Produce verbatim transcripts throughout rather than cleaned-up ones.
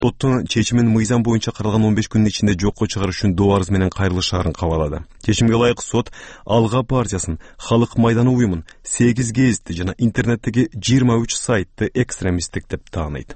Соттун чечимин мыйзам боюнча каралган он беш күндүн ичинде жокко чыгарыш үчүн доо арыз менен кайрылышаарын кабарлады. Чечимге ылайык сот Алга партиясын, Халык майданы уюмун, сегиз гезитти жана интернеттеги жыйырма үч сайтты экстремисттик деп тааныйт.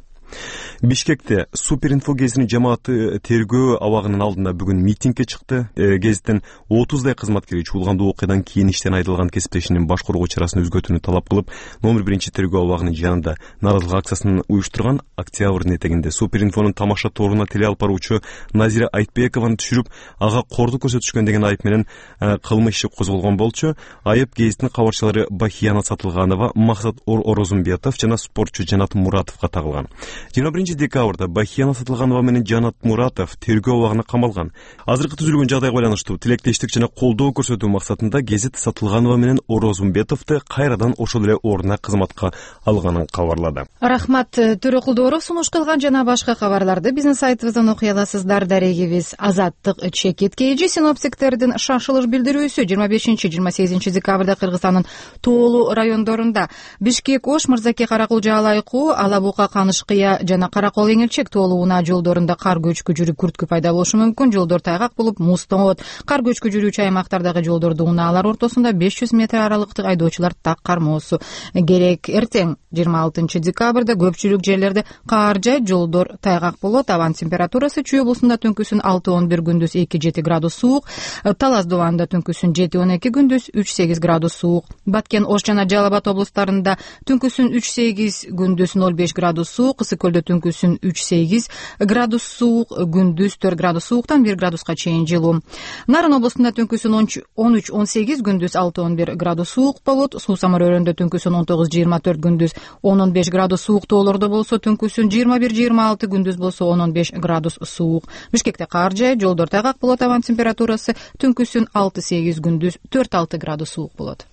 Бишкекте Суперинфо гезитинин жамааты тергөө абагынын алдында бүгүн митингге чыкты. Гезиттин отуздай кызматкери чуулгандуу окуядан кийин иштен айдылган кесиптешинин башкаруу чарасын өзгөртүүнү талап кылып, номер биринчи тергөө абагынын жанында нааразылык акциясын уюштурган. Октябрдын этегинде Суперинфонун тамаша торуна теле алып баруучу Назира Айтбекованы түшүрүп, ага кордук көрсөтүшкөн деген айып менен кылмыш иши козголгон болчу. Айып гезиттин кабарчылары Бахияна Сатылганова, Максат Орозумбетов жана спортчу Жанат Муратовго тагылган. жыйырма биринчи декабрда Бахияна Сатылганова менен Жанат Муратов тергөө абагына камалган. Азыркы түзүлгөн жагдайга байланыштуу тилектештик жана колдоо көрсөтүү максатында гезит Сатылганова менен Орозумбетовду кайрадан ошол эле ордуна кызматка алганын кабарлады. Рахмат, Төрөкулдууров сунуш кылган жана башка кабарларды биздин сайтыбыздан окуй аласыздар. Дарегибиз Азаттык чекит кейжи синоптиктердин шашылыш билдирүүсү жыйырма бешинчи жыйырма сегизинчи декабрда Кыргызстандын тоолуу райондорунда Бишкек, Ош, Мырзаке, Каракулжа, Алайкуу, Алабука, Канышкыя жана Каракол Эңилчек тоолууна жолдорунда кар көчкү жүрүп күрткү пайда болушу мүмкүн. Жолдор тайгак болуп, муз тоңот. Кар көчкү жүрүүчү аймактардагы жолдорду унаалар ортосунда беш жүз метр аралыктык айдоочулар так кармоосу керек. Эртең жыйырма алтынчы декабрда көпчүлүк жерлерде кар жайт, жолдор тайгак болот. Абан температурасы Чүй облусунда түнкүсүн алты он бир, күндүз эки жети градус суук. Талас Дубанда түнкүсүн жети он эки, күндүз үч сегиз градус суук. Баткен, Ош жана Жалал Абад облустарында түнкүсүн үч сегиз, күндүз ноль беш градус суук. Ысык көлдө түнкүсүн үч сегиз градус суук, күндүз төрт градус сууктан бир градуска чейин жылуу. Нарын облусунда түнкүсүн он үч он сегиз, күндүз алты он бир градус суук болот. Суу Самар өрөндө түнкүсүн он тогуз жыйырма төрт, күндүз он он беш градус суук. Тоолордо болсо түнкүсүн жыйырма бир жыйырма алты, күндүз болсо он он беш градус суук. Бишкекте кар жайт, жолдор тайгак болот. Абан температурасы түнкүсүн алты сегиз, күндүз төрт алты градус суук болот.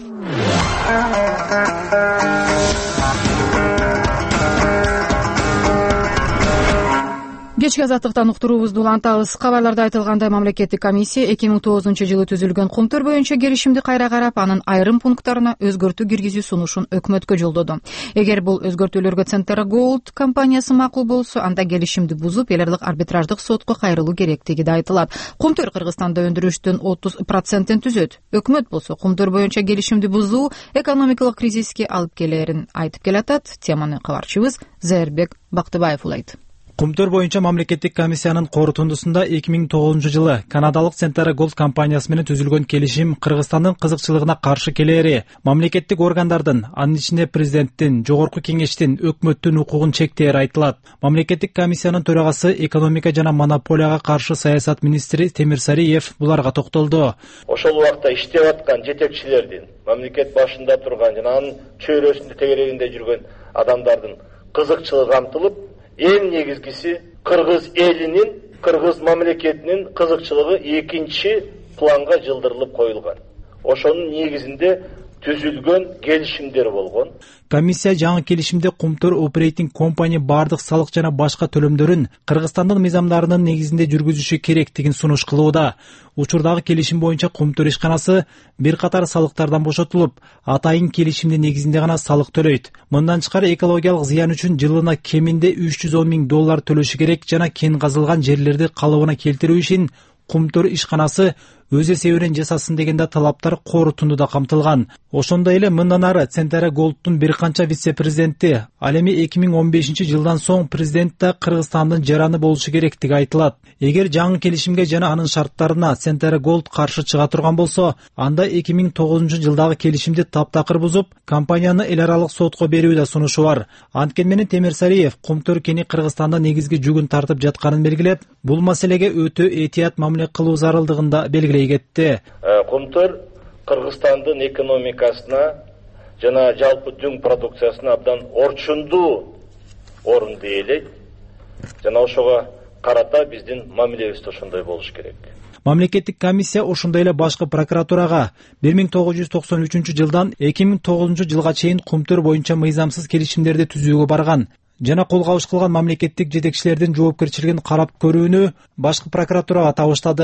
Кечки азаттыктан уктуруубузду улантабыз. Кабарларда айтылгандай, мамлекеттик комиссия эки миң тогузунчу жылы түзүлгөн кумтөр боюнча келишимди кайра карап, анын айрым пункттарына өзгөртүү киргизүү сунушун өкмөткө жолдоду. Эгер бул өзгөртүүлөргө Центра Голд компаниясы макул болсо, анда келишимди бузуп, эл аралык арбитраждык сотко кайрылуу керектиги да айтылат. Кумтөр Кыргызстанда өндүрүштүн отуз процентин түзөт. Өкмөт болсо кумтөр боюнча келишимди бузуу экономикалык кризиске алып келерин айтып келатат. Теманы кабарчыбыз Зайырбек Бактыбаев улайт. Кумтөр боюнча мамлекеттик комиссиянын корутундусунда эки миң тогузунчу жылы канадалык Центра Голд компаниясы менен түзүлгөн келишим Кыргызстандын кызыкчылыгына каршы келери, мамлекеттик органдардын, анын ичинде президенттин, жогорку кеңештин, өкмөттүн укугун чектери айтылат. Мамлекеттик комиссиянын төрагасы экономика жана монополияга каршы саясат министри Темир Сариев буларга токтолду. Ошол убакта иштеп аткан жетекчилердин, мамлекет башында турган жана анын чөйрөсүндө тегерегинде жүргөн адамдардын кызыкчылыгы камтылып, эң негизгиси кыргыз элинин, кыргыз мамлекетинин кызыкчылыгы экинчи планга жылдырылып коюлган. Ошонун негизинде түзүлгөн келишимдер болгон. Комиссия жаңы келишимде Кумтөр Operating Company бардык салык жана башка төлөмдөрүн Кыргызстандын мыйзамдарынын негизинде жүргүзүшү керектигин сунуш кылууда. Учурдагы келишим боюнча Кумтөр ишканасы бир катар салыктардан бошотулуп, атайын келишимдин негизинде гана салык төлөйт. Мындан тышкары экологиялык зыян үчүн жылына кеминде үч жүз он миң доллар төлөшү керек жана кен казылган жерлерди калыбына келтирүү үчүн Кумтөр ишканасы өз эсебинен жасасын дегенде талаптар корутундуда камтылган. Ошондой эле мындан ары Центра Голдтун бир канча вице-президенти, ал эми эки миң он бешинчи жылдан соң президент да Кыргызстандын жараны болушу керектиги айтылат. Эгер жаңы келишимге жана анын шарттарына Центра Голд каршы чыга турган болсо, анда эки миң тогузунчу жылдагы келишимди таптакыр бузуп, компанияны эл аралык сотко берүү да сунушу бар. Анткени менен Темир Сариев Кумтөр кени Кыргызстанда негизги жүгүн тартып жатканын белгилеп, бул маселеге өтө этият мамиле кылуу зарылдыгында белгилей кетти. Кумтөр Кыргызстандын экономикасына жана жалпы дүң продукциясына абдан орчундуу орунду ээлейт. Жана ошого карата биздин мамилебиз да ошондой болуш керек. Мамлекеттик комиссия ошондой эле башкы прокуратурага бир миң тогуз жүз токсон үчүнчү жылдан эки миң тогузунчу жылга чейин Кумтөр боюнча мыйзамсыз келишимдерди түзүүгө барган жана кол кабыш кылган мамлекеттик жетекчилердин жоопкерчилигин карап көрүүнү башкы прокуратурага табыштады.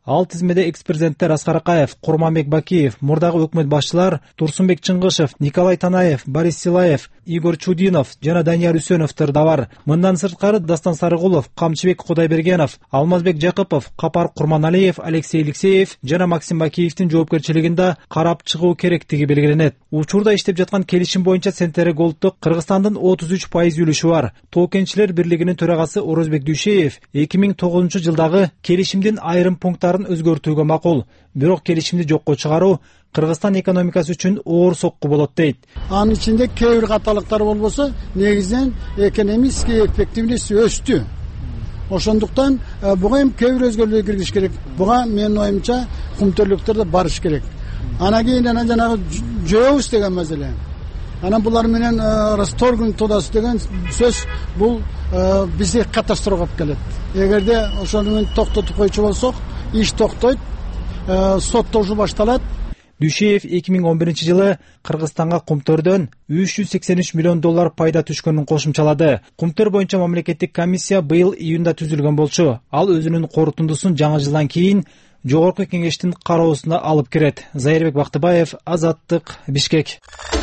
Ал тизмеде экс-президенттер Аскар Акаев, Курманбек Бакиев, мурдагы өкмөт башчылар Турсунбек Чыңгышев, Николай Танаев, Борис Силаев, Игорь Чудинов жана Данияр Үсөновдор да бар. Мындан сырткары Дастан Сарыгулов, Камчыбек Кудайбергенов, Алмазбек Жакыпов, Капар Курманалиев, Алексей Алексеев жана Максим Бакиевдин жоопкерчилигинде карап чыгуу керектиги белгиленет. Учурда иштеп жаткан келишим боюнча Центр Голдтук Кыргызстандын отуз үч пайыз үлүшү бар. Тоо кен ичилер бирлигинин төрагасы Орозбек Дүйшеев эки миң тогузунчу жылдагы келишимдин айрым пункттарын өзгөртүүгө макул. Бирок келишимди жокко чыгаруу Кыргызстан экономикасы үчүн оор сокку болот дейт. Анын ичинде кээ бир каталыктар болбосо, негизинен экономический эффективность өстү. Ошондуктан буга эми кээ бир өзгөрүүлөр киргизиш керек. Буга менин оюмча кумтөрлүктөр да барыш керек. Анан кийин анан жанагы жөөбүз деген маселе. Анан булар менен расторгун тодасы деген сөз бул бизди катастрофага алып келет. Эгерде ошону менен токтотуп койчу болсок, иш токтойт, соттоошуу башталат. Дүйшеев эки миң он биринчи жылы Кыргызстанга кумтөрдөн үч жүз сексен үч миллион доллар пайда түшкөнүн кошумчалады. Кумтөр боюнча мамлекеттик комиссия быйыл июнда түзүлгөн болчу. Ал өзүнүн корутундусун жаңы жылдан кийин Жогорку кеңештин кароосуна алып кирет. Зайырбек Бактыбаев, Азаттык, Бишкек.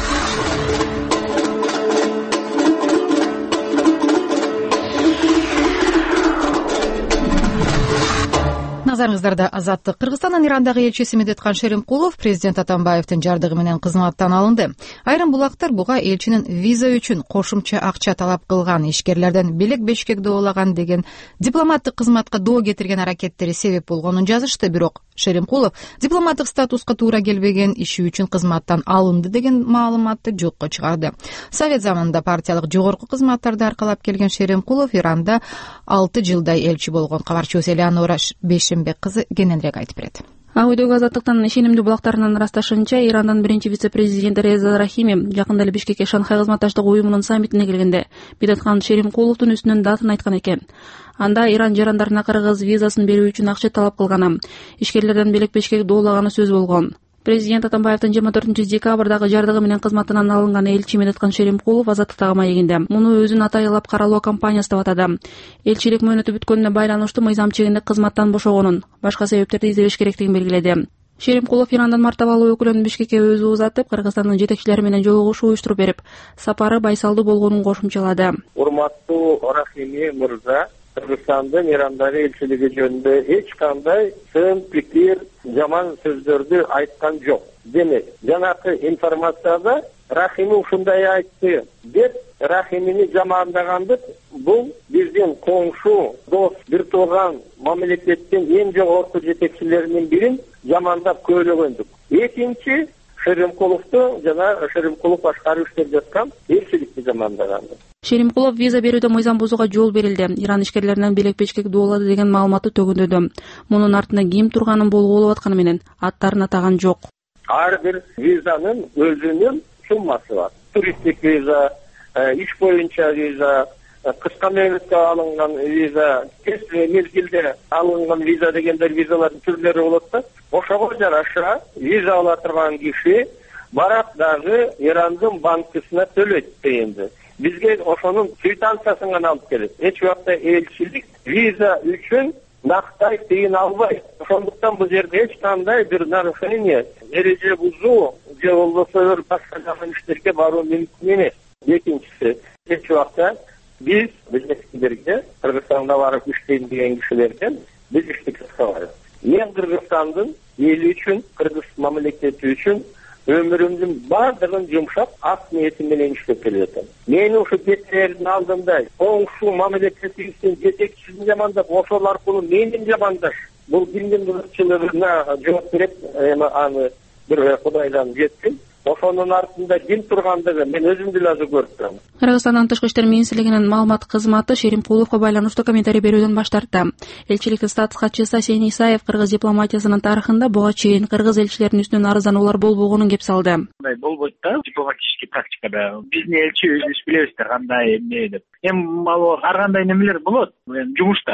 Назарыңыздарда Азаттык. Кыргызстандын Ирандагы элчиси Медеткан Шеримкулов президент Атамбаевдин жардыгы менен кызматтан алынды. Айрым булактар буга элчинин виза үчүн кошумча акча талап кылган, ишкерлерден белек Бишкек доолаган деген дипломаттык кызматка доо кетирген аракеттери себеп болгонун жазышты. Бирок Шеримкулов дипломаттык статуска туура келбеген иши үчүн кызматтан алынды деген маалыматты жокко чыгарды. Совет заманында партиялык жогорку кызматтарды аркалап келген Шеримкулов Иранда алты жылдай элчи болгон. Кабарчыбыз Элеонора Бейшембек кызы кененирээк айтып берет. Ак үйдөгү Азаттыктын ишенимдүү булактарынын ырасташынча, Ирандын биринчи вице-президенти Реза Рахими жакында эле Бишкекке Шанхай кызматташтык уюмунун саммитине келгенде Медеткан Шеримкуловдун үстүнөн датын айткан экен. Анда Иран жарандарына кыргыз визасын берүү үчүн акча талап кылганы, ишкерлерден белек Бишкек доолаганы сөз болгон. Президент Атамбаевдин жыйырма төртүнчү декабрдагы жардыгы менен кызматынан алынган элчи Медеткан Шеримкулов Азаттыктагы маегинде муну өзүн атайылап каралоо кампаниясы деп атады. Элчилик мөөнөтү бүткөнүнө байланыштуу мыйзам чегинде кызматтан бошогонун, башка себептерди издебеш керектигин белгиледи. Шеримкулов Ирандан мартабалуу өкүлүн Бишкекке өзү узатып, Кыргызстандын жетекчилери менен жолугушуу уюштуруп берип, сапары байсалдуу болгонун кошумчалады. Урматтуу Рахими мырза, Кыргызстандын Ирандагы элчилиги жөнүндө эч кандай сын пикир, жаман сөздөрдү айткан жок. Демек, жанакы информацияда Рахими ушундай айтты деп Рахимини жамандагандык бул биздин коңшу, дос, бир тууган мамлекеттин эң жогорку жетекчилеринин бирин жамандап көйлөгөндүк. Экинчи, Шеримкуловду жана Шеримкулов башкарып иштеп жаткан элчиликти жамандагандык. Шеримкулов виза берүүдө мыйзам бузууга жол берилди. Иран ишкерлеринен белек Бишкек доолады деген маалыматты төгүндөдү. Мунун артында ким турганын болгоолоп атканы менен аттарын атаган жок. Ар бир визанын өзүнүн суммасы бар. Туристтик виза, иш боюнча виза, кыска мөөнөткө алынган виза, тез мезгилде алынган виза дегендер визалардын түрлөрү болот да. Ошого жараша виза ала турган киши барак дагы Ирандын банкысына төлөйт дегенди. Бизге ошонун квитанциясын гана алып келет. Эч убакта элчилик виза үчүн нактай тыйын албайт. Ошондуктан бул жерде эч кандай бир нарушение, эреже бузуу же болбосо бир башка жаман иштерге баруу мүмкүн эмес. Экинчиси, эч убакта биз билетчилерге Кыргызстанда барып иштейм деген кишилерден биз иштик кылабыз. Мен Кыргызстандын эли үчүн, кыргыз мамлекети үчүн өмүрүмдүн бардыгын жумшап, ак ниетим менен иштеп келатам. Мени ушу кеттердин алдында коңшу мамлекетибиздин жетекчисин жамандап, ошол аркылуу менин жамандаш. Бул кимдин кызыкчылыгына жооп берет, эми аны бир Кудайдан жеткин. Ошонун артында ким тургандыгы мен өзүм деле азыр көрүп турам. Кыргызстандын тышкы иштер министрлигинин маалымат кызматы Шеримкуловго байланыштуу комментарий берүүдөн баш тартты. Элчиликтин статус катчысы Асен Исаев кыргыз дипломатиясынын тарыхында буга чейин кыргыз элчилеринин үстүнөн арыздануулар болбогонун кеп салды. Мындай болбойт да дипломатический практикада. Биздин элчи өзүбүз билебиздер кандай эмне деп. Эми ал ар кандай немелер болот, жумушта.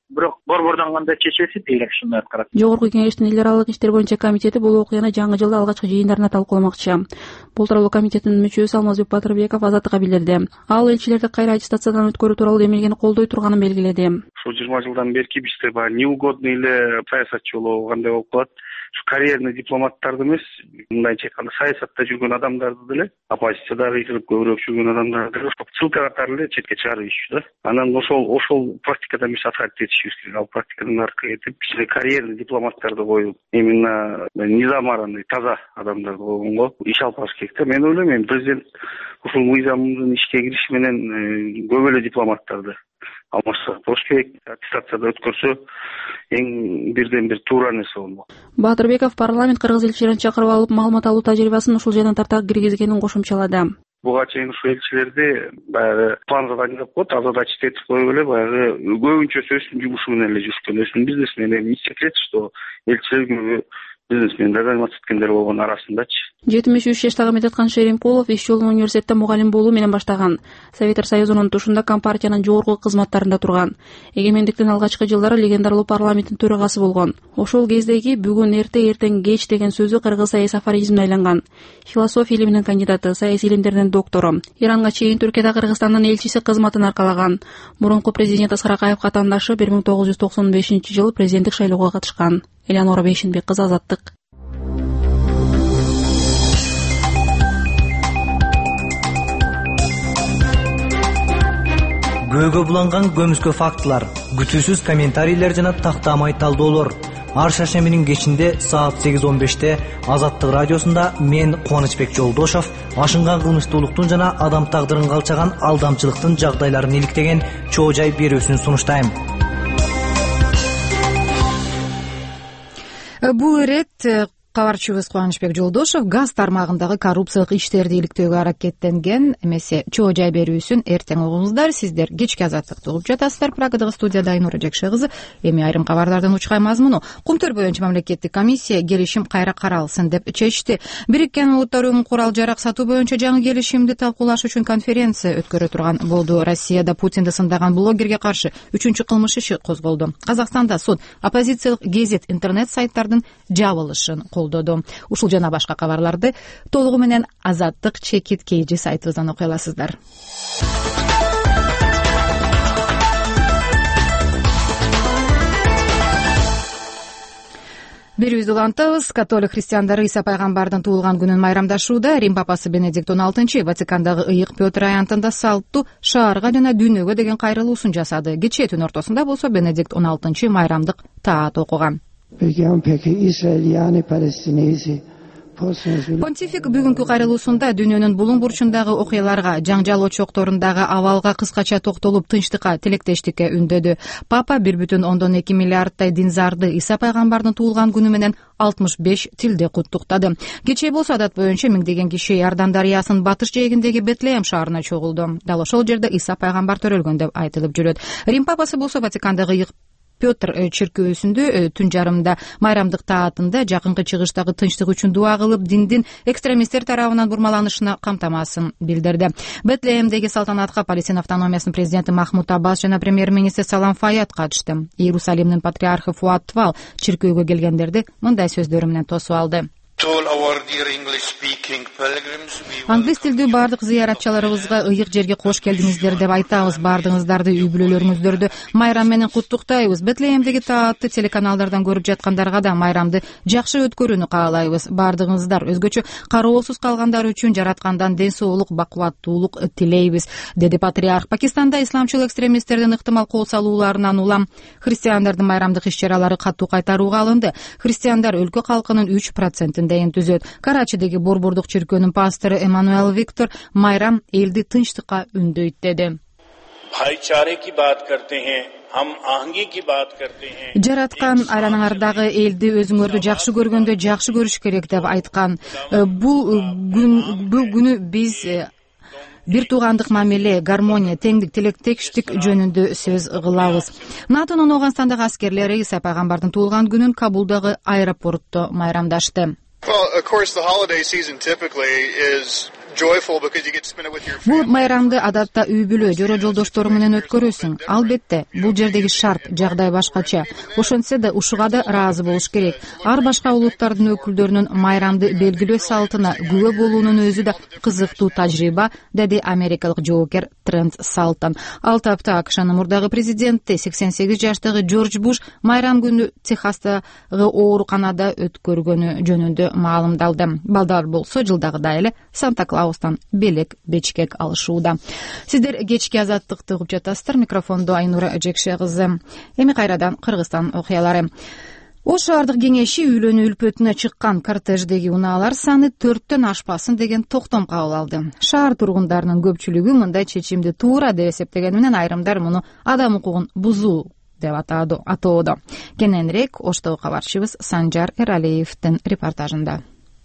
бирок борбордон кандай чечилсе тейлеп ушундай аткарат. Жогорку кеңештин эл аралык иштер боюнча комитети бул окуяны жаңы жылда алгачкы жыйындарында талкууламакчы. Бул тууралуу комитеттин мүчөсү Алмазбек Батырбеков Азаттыкка билдирди. Ал элчилерди кайра аттестациядан өткөрүү тууралуу демилгени колдой турганын белгиледи. Ушул жыйырма жылдан берки бизде баягы неугодный эле саясатчы болобу кандай болуп калат. Карьерный дипломаттарды эмес, мындайча айтканда саясатта жүргөн адамдарды деле, оппозициядагы кирип көбүрөөк жүргөн адамдарды деле ссылка катары эле четке чыгарып ийишчү да. Анан ошол ошол практикадан биз отходить этишибиз керек. Ал практикадан артка кетип, бизде карьерный дипломаттарды коюп, именно низамарный, таза адамдарды койгонго иш алып барыш керек да. Мен ойлойм, эми президент ушул мыйзамдын ишке кириши менен көп эле дипломаттарды алмаштырып коюш керек. Аттестацияда өткөрсө эң бирден бир туура нерсе болмок. Батырбеков парламент кыргыз элчилерин чакырып алып маалымат алуу тажрыйбасын ушул жайдан тарта киргизгенин кошумчалады. Буга чейин ушул элчилерди баягы план задание деп коет, озадачить этип коюп эле баягы көбүнчөсү өзүнүн жумушу менен эле жүрүшкөн, өзүнүн бизнесине. Эми не секрет, что элчилер көбү бизнесмендер заниматься эткендер болгон арасындачы. жетимиш үч жаштагы Медеткан Шеримкулов иш жолун университетте мугалим болуу менен баштаган. Советтер Союзунун тушунда Компартиянын жогорку кызматтарында турган. Эгемендиктин алгачкы жылдары легендарлуу парламенттин төрагасы болгон. Ошол кездеги бүгүн эрте эртең кеч деген сөзү кыргыз саясий афоризмине айланган. Философия илиминин кандидаты, саясий илимдердин доктору. Иранга чейин Түркияда Кыргызстандын элчиси кызматын аркалаган. Мурунку президент Аскар Акаев катандашы бир миң тогуз жүз токсон бешинчи жылы президенттик шайлоого катышкан. Элеонора Бейшинбек кызы, Азаттык. Көөгө буланган көмүскө фактылар, күтүүсүз комментарийлер жана тактамай талдоолор. Ар шаршембинин кечинде саат сегиз он беште Азаттык радиосунда мен Кубанычбек Жолдошов ашынган кылмыштуулуктун жана адам тагдырын калчаган алдамчылыктын жагдайларын иликтеген чоо жай берүүсүн сунуштайм. Бул ирет кабарчыбыз Кубанычбек Жолдошов газ тармагындагы коррупциялык иштерди иликтөөгө аракеттенген эмесе чоо жай берүүсүн эртең угуңуздар. Сиздер кечки Азаттыкты угуп жатасыздар. Прагадагы студияда Айнура Жекше кызы. Эми айрым кабарлардын учкай мазмуну. Кумтөр боюнча мамлекеттик комиссия келишим кайра каралсын деп чечти. Бириккен Улуттар Уюму курал жарак сатуу боюнча жаңы келишимди талкуулаш үчүн конференция өткөрө турган болду. Россияда Путинди сындаган блогерге каршы үчүнчү кылмыш иши козголду. Казакстанда суд оппозициялык гезит интернет сайттардын жабылышын колдоду. Ушул жана башка кабарларды толугу менен Азаттык чекит кейжи сайтыбыздан окуй аласыздар. Берүүбүздү улантабыз. Католик христиандары Иса пайгамбардын туулган күнүн майрамдашууда. Рим папасы Бенедикт он алтынчы Ватикандагы ыйык Петр аянтында салттуу шаарга жана дүйнөгө деген кайрылуусун жасады. Кечээ түн ортосунда болсо Бенедикт он алтынчы майрамдык таат окуган. Понтифик бүгүнкү кайрылуусунда дүйнөнүн булуң бурчундагы окуяларга, жаңжал очокторундагы абалга кыскача токтолуп тынчтыкка, тилектештикке үндөдү. Папа бир бүтүн ондон эки миллиардтай динзарды Иса пайгамбардын туулган күнү менен алтымыш беш тилде куттуктады. Кечээ болсо адат боюнча миңдеген киши Иордан дарыясынын батыш жээгиндеги Бетлеем шаарына чогулду. Дал ошол жерде Иса пайгамбар төрөлгөн деп айтылып жүрөт. Рим папасы болсо Ватикандагы ыйык Петр чиркөөсүндө түн жарымда майрамдык таатында жакынкы чыгыштагы тынчтык үчүн дуа кылып, диндин экстремисттер тарабынан бурмаланышына камтамасын билдирди. Бетлеемдеги салтанатка Палестина автономиясынын президенти Махмуд Аббас жана премьер-министр Салам Фаят катышты. Иерусалимдин патриархы Фуат Твал чиркөөгө келгендерди мындай сөздөрү менен тосуп алды. Англис тилдүү бардык зыяратчыларыбызга ыйык жерге кош келдиңиздер деп айтабыз. Бардыгыңыздарды үй бүлөлөрүңүздөрдү майрам менен куттуктайбыз. Бетлеемдеги таатты телеканалдардан көрүп жаткандарга да майрамды жакшы өткөрүүнү каалайбыз. Бардыгыңыздар өзгөчө кароосуз калгандар үчүн жараткандан ден соолук, бакубаттуулук тилейбиз, деди патриарх. Пакистанда исламчыл экстремисттердин ыктымал кол салууларынан улам христиандардын майрамдык иш-чаралары катуу кайтарууга алынды. Христиандар өлкө калкынын үч процентин түзөт. Карачидеги борбордук чиркөөнүн пастору Эммануэл Виктор майрам элди тынчтыкка үндөйт деди. Жараткан айланаңардагы элди өзүңөрдү жакшы көргөндө жакшы көрүш керек деп айткан. Бул күн бул күнү биз бир туугандык мамиле, гармония, теңдик, тилектештик жөнүндө сөз кылабыз. НАТОнун Ооганстандагы аскерлери Иса пайгамбардын туулган күнүн Кабулдагы аэропортто майрамдашты. Well, of course, the holiday season typically is Бул майрамды адатта үй бүлө жора жолдошторуң менен өткөрөсүң. Албетте, бул жердеги шарт, жагдай башкача. Ошентсе да ушуга да ыраазы болуш керек. Ар башка улуттардын өкүлдөрүнүн майрамды белгилөө салтына күбө болуунун өзү да кызыктуу тажрыйба, деди америкалык жоокер Трент Салтон. Ал тапта АКШнын мурдагы президенти сексен сегиз жаштагы Джордж Буш майрам күнү Техастагы ооруканада өткөргөнү жөнүндө маалымдалды. Балдар болсо жылдагыдай эле Санта-Клаустан белек бечкек алышууда. Сиздер кечки азаттыкты угуп жатасыздар. Микрофондо Айнура Жекше кызы. Эми кайрадан Кыргызстан окуялары. Ош шаардык кеңеши үйлөнүү үлпөтүнө чыккан кортеждеги унаалар саны төрттөн ашпасын деген токтом кабыл алды. Шаар тургундарынын көпчүлүгү мындай чечимди туура деп эсептегени менен айрымдар муну адам укугун бузуу деп атоодо. Кененирээк Оштогу кабарчыбыз Санжар Эралиевдин репортажында.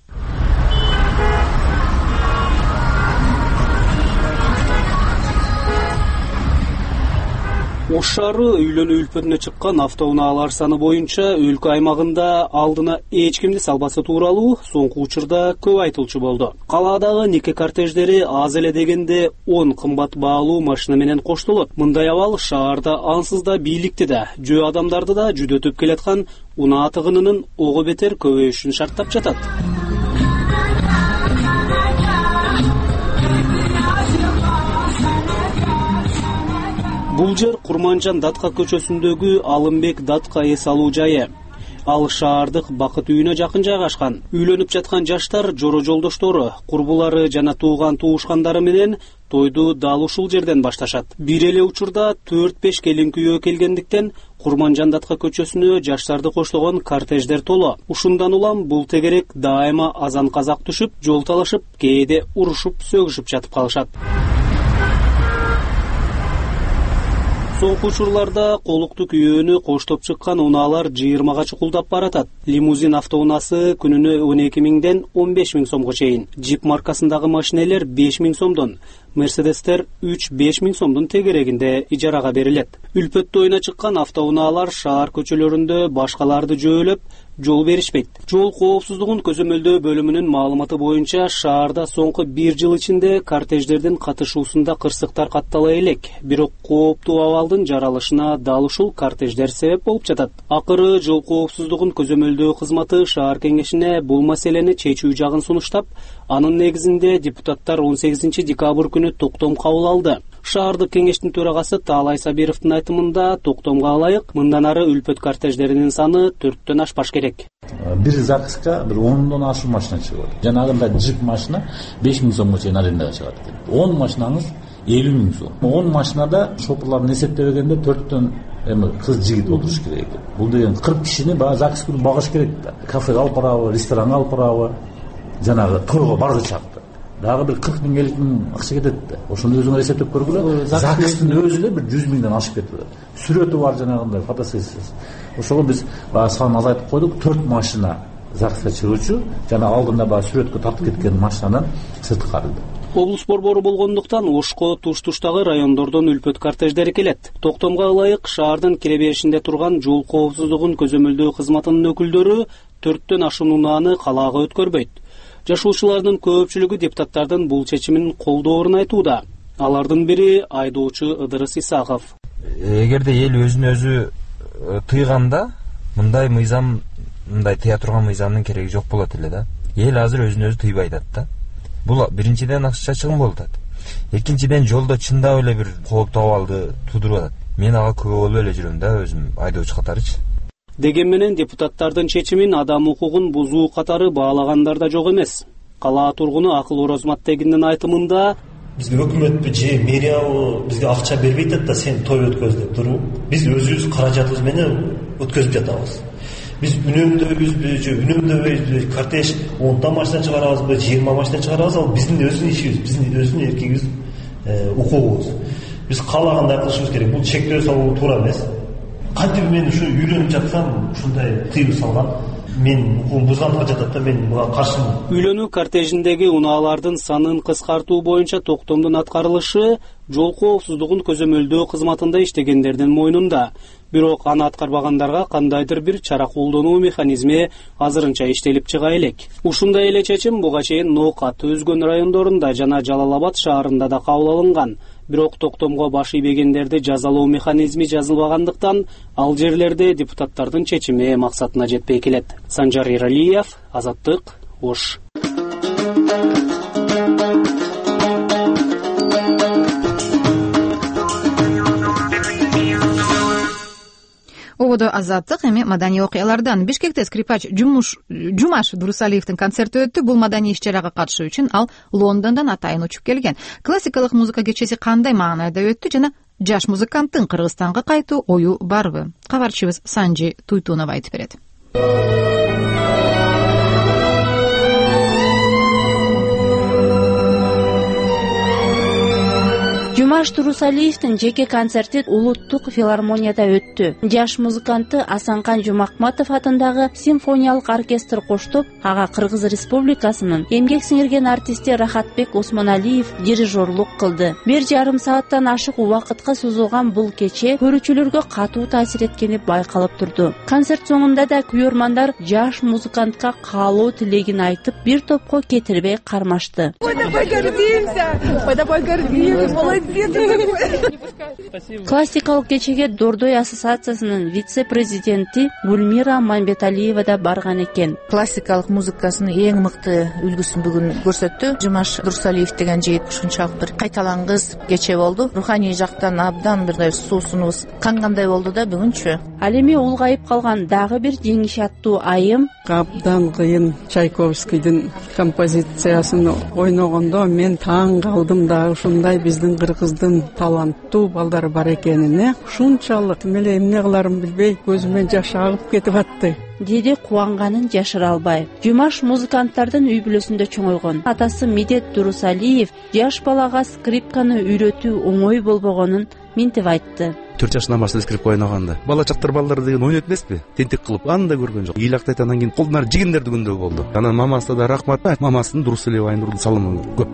Ош шаары үйлөнүү үлпөтүнө чыккан автоунаалар саны боюнча өлкө аймагында алдына эч кимди салбасы тууралуу соңку учурда көп айтылчу болду. Калаадагы нике кортеждери аз эле дегенде он кымбат баалуу машина менен коштолот. Мындай абал шаарда ансыз да бийликти да, жөө адамдарды да жүдөтүп келаткан унаа тыгынынын ого бетер көбөйүшүн шарттап жатат. Бул жер Курманжан Датка көчөсүндөгү Алымбек Датка эс алуу жайы. Ал шаардык бакыт үйүнө жакын жайгашкан. Үйлөнүп жаткан жаштар жоро жолдоштору, курбулары жана тууган туушкандары менен тойду дал ушул жерден башташат. Бир эле учурда төрт беш келин күйөө келгендиктен Курманжан Датка көчөсүнө жаштарды коштогон кортеждер толо. Ушундан улам бул тегерек дайыма азан казак түшүп, жол талашып, кээде урушуп, сөгүшүп жатып калышат. Соңку учурларда колукту күйөөнү коштоп чыккан унаалар жыйырмага чукулдап баратат. Лимузин автоунасы күнүнө он эки миңден он беш миң сомго чейин, джип маркасындагы машинелер беш миң сомдон, Мерседестер үч беш миң сомдун тегерегинде ижарага берилет. Үлпөт тойуна чыккан автоунаалар шаар көчөлөрүндө башкаларды жөөлөп, жол беришпейт. Жол коопсуздугун көзөмөлдөө бөлүмүнүн маалыматы боюнча шаарда соңку бир жыл ичинде кортеждердин катышуусунда кырсыктар каттала элек, бирок кооптуу абалдын жаралышына дал ушул кортеждер себеп болуп жатат. Акыры жол коопсуздугун көзөмөлдөө кызматы шаар кеңешине бул маселени чечүү жагын сунуштап, анын негизинде депутаттар он сегизинчи декабрь күнү токтом кабыл алды. Шаардык кеңештин төрагасы Таалай Сабировдун айтымында токтомго ылайык мындан ары үлпөт кортеждеринин саны төрттөн ашпаш керек. Бир закыска бир ондон ашуун машина чыгат. Жанагындай джип машина беш миң сомго чейин арендага чыгат. он машинаңыз элүү миң сом. он машинада шопурларын эсептебегенде төрттөн эми кыз жигит отуруш керек. Бул деген кырк кишини баягы закыс күнү багыш керек да. Кафеге алып барабы, ресторанга алып барабы, жанагы тойго баргычак. Дагы бир кырк миң элүү миң акча кетет да. Ошону өзүңөр эсептеп көргүлө. Закыстын өзү эле бир жүз миңден ашып кетет. Сүрөтү бар жанагындай фотосессиясы. Ошого биз баягы санын азайтып койдук. төрт машина закыска чыгуучу жана алдында баягы сүрөткө тартып кеткен машинанан сырткы карылды. Облус борбору болгондуктан Ошко туш-туштагы райондордон үлпөт кортеждери келет. Токтомго ылайык шаардын кире беришинде турган жол коопсуздугун көзөмөлдөө кызматынын өкүлдөрү төрттөн ашуун унааны калаага өткөрбөйт. Жашоочулардын көпчүлүгү депутаттардын бул чечимин колдоорун айтууда. Алардын бири айдоочу Ыдырыс Исаков. Эгерде эл өзүн өзү тыйганда, мындай мыйзам, мындай тыя турган мыйзамдын кереги жок болот эле да. Эл азыр өзүн өзү тыйбай атат да. Бул биринчиден акча чыгым болуп атат. Экинчиден жолдо чындап эле бир кооптуу абалды туудуруп атат. Мен ага күбө болуп эле жүрөм да, өзүм айдоочу катарычы. Деген менен депутаттардын чечимин адам укугун бузуу катары баалагандар да жок эмес. Калаа тургуну Акыл Орозматтегиндин айтымында бизге өкмөтпү же мэриябы бизге акча бербей атат да сен той өткөз деп туруп, биз өзүбүз каражатыбыз менен өткөзүп жатабыз. Биз үнөмдөбүзбү же үнөмдөбөйбүзбү, кортеж онда машина чыгарабызбы, жыйырма машина чыгарабыз, ал биздин өзүнүн ишибиз, биздин өзүнүн эркигибиз, укугубуз. Биз каалагандай кылышыбыз керек. Бул чектөө салуу туура эмес. Кантип мен ушу үйлөнүп жатсам ушундай тыюу салган. мен укугун бузганга жатат да, мен буга каршымын. Үйлөнүү кортежиндеги унаалардын санын кыскартуу боюнча токтомдун аткарылышы жол коопсуздугун көзөмөлдөө кызматында иштегендердин мойнунда. Бирок аны аткарбагандарга кандайдыр бир чара колдонуу механизми азырынча иштелип чыга элек. Ушундай эле чечим буга чейин Ноокат өзгөн райондорунда жана Жалал Абад шаарында да кабыл алынган. Бирок токтомго баш ийбегендерди жазалоо механизми жазылбагандыктан ал жерлерде депутаттардын чечими максатына жетпей келет. Санжар Иралиев, Азаттык, Ош. Ободо Азаттык, эми маданий окуялардан. Бишкекте скрипач Жумуш Жумаш Дурусалиевдин концерти өттү. Бул маданий иш-чарага катышуу үчүн ал Лондондон атайын учуп келген. Классикалык музыка кечеси кандай маанайда өттү жана жаш музыканттын Кыргызстанга кайтуу ою барбы? Кабарчыбыз Санжи Туйтунова айтып берет. Жумаш Дурусалиевдин жеке концерти Улуттук филармонияда өттү. Жаш музыканты Асанкан Жумакматов атындагы симфониялык оркестр коштоп, ага Кыргыз Республикасынын эмгек сиңирген артисти Рахатбек Осмоналиев дирижерлук кылды. Бир жарым сааттан ашык убакытка созулган бул кече көрүүчүлөргө катуу таасир эткени байкалып турду. Концерт соңунда да күйөрмандар жаш музыкантка каалоо тилегин айтып, бир топко кетирбей кармашты. Классикалык кечеге Дордой ассоциациясынын вице-президенти Гульмира Мамбеталиева да барган экен. Классикалык музыкасынын эң мыкты үлгүсүн бүгүн көрсөттү. Жумаш Дурусалиев деген жигит ушунчалык бир кайталангыс кече болду. Руханий жактан абдан бир суусунубуз кангандай болду да бүгүнчү. Ал эми улгайып калган дагы бир жеңиш аттуу айым абдан кыйын Чайковскийдин композициясын ойногондо мен таң калдым да, ушундай биздин кыргыздын таланттуу балдары бар экенине. Ушунчалык меле эмне кыларын билбей көзүмөн жаш агып кетип атты. Деди кубанганын жашыра албай. Жумаш музыканттардын үй бүлөсүндө чоңойгон. Атасы Медет Дурусалиев жаш балага скрипканы үйрөтүү оңой болбогонун минтип айтты. төрт жашынан баштап скрипка ойноганда бала чактар балдар деген ойнойт эмеспи, тентек кылып, аны да көргөн жок. Ыйлакты айткандан кийин колдунары жигиндер дүгүндө болду. Анан мамасына да рахмат, мамасын Дурусалиев айнурдун салымы көп.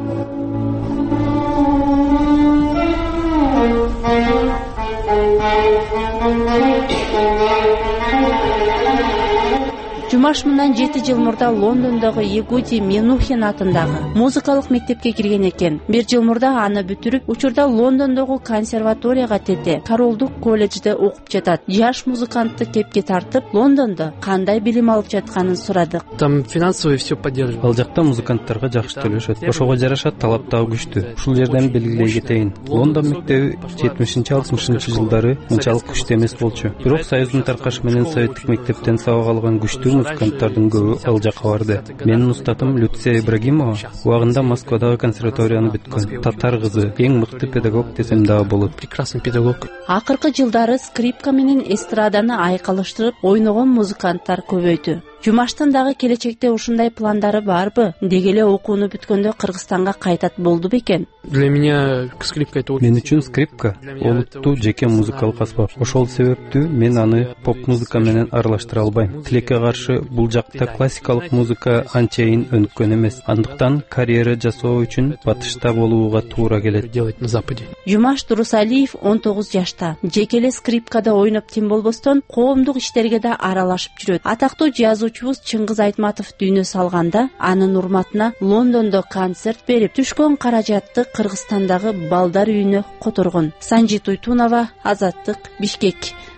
Жумаш мындан жети жыл мурда Лондондогу Егуди Менухин атындагы музыкалык мектепке кирген экен. Бир жыл мурда аны бүтүрүп, учурда Лондондогу консерваторияга тете Каролдук колледжде окуп жатат. Жаш музыкантты кепке тартып, Лондондо кандай билим алып жатканын сурадык. Там финансовый все поддерживают. Ал жакта музыканттарга жакшы төлөшөт. Ошого жараша талап дагы күчтүү. Ушул жерден белгилей кетейин. Лондон мектеби жетимишинчи алтымышынчы жылдары мынчалык күчтүү эмес болчу. Бирок Союздун таркашы менен советтик мектептен сабак алган күчтүү музыканттардын көбү ал жакка барды. Менин устатым Люция Ибрагимова убагында Москвадагы консерваторияны бүткөн. Татар кызы, эң мыкты педагог десем дагы болот. Прекрасный педагог. Акыркы жылдары скрипка менен эстраданы айкалыштырып ойногон музыканттар көбөйдү. Жумаштын дагы келечекте ушундай пландары барбы? Деги эле окууну бүткөндө Кыргызстанга кайтат болду бекен? Для меня скрипка это Мен үчүн скрипка олуттуу жеке музыкалык аспап. Ошол себептүү мен аны поп музыка менен аралаштыра албайм. Тилекке каршы бул жакта классикалык музыка анчейин өнүккөн эмес. Андыктан карьера жасоо үчүн батышта болууга туура келет. Делать на западе. Жумаш Дурусалиев он тогуз жашта. Жеке эле скрипкада ойноп тим болбостон, коомдук иштерге да аралашып жүрөт. Атактуу жазуучубуз Чыңгыз Айтматов дүйнө салганда, анын урматына Лондондо концерт берип, түшкөн каражатты Кыргызстандагы балдар үйүнө которгон. Санжи Туйтунова, Азаттык, Бишкек.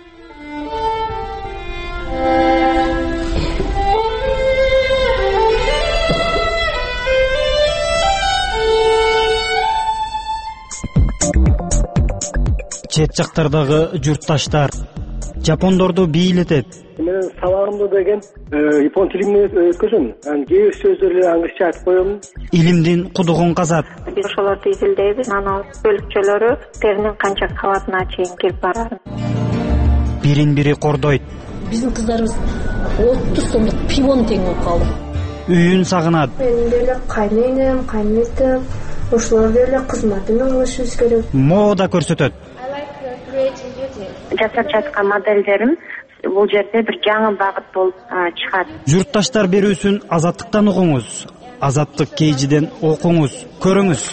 Чет жактардагы журтташтар жапондорду бийлетет. Мен сабагымды деген япон тилинен өткөзөм. Анан кээ бир сөздөрдү англисче айтып коем. Илимдин кудугун казат. Биз ошолорду изилдейбиз. Анан бөлүкчөлөрү теринин канча кабатына чейин кирип барат. Бирин бири кордойт. Биздин кыздарыбыз отуз сомдук пивону тең болуп калды. Үйүн сагынат. Мен деле кайненем, кайнетем, ошолор деле кызматына кылышыбыз керек. Мода көрсөтөт. Жасап жаткан моделдерим бул жерде бир жаңы багыт болуп чыгат. Журтташтар берүүсүн Азаттыктан угуңуз. Азаттык кейжиден окуңуз, көрүңүз.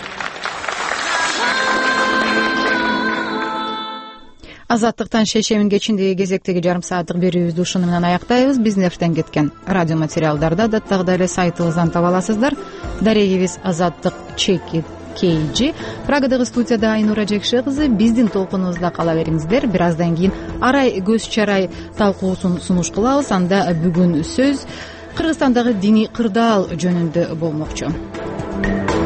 Азаттыктан шешемин кечиндеги кезектеги жарым сааттык берүүбүздү ушуну менен аяктайбыз. Биздин эфирден кеткен радио материалдарды адаттагыдай эле сайтыбыздан таба аласыздар. Дарегибиз Азаттык чекит кейжи. Прагадагы студияда Айнура Жекше кызы. Биздин толкунубузда кала бериңиздер. Бир аздан кийин арай көз чарай талкуусун сунуш кылабыз. Анда бүгүн сөз Кыргызстандагы диний кырдаал жөнүндө болмокчу.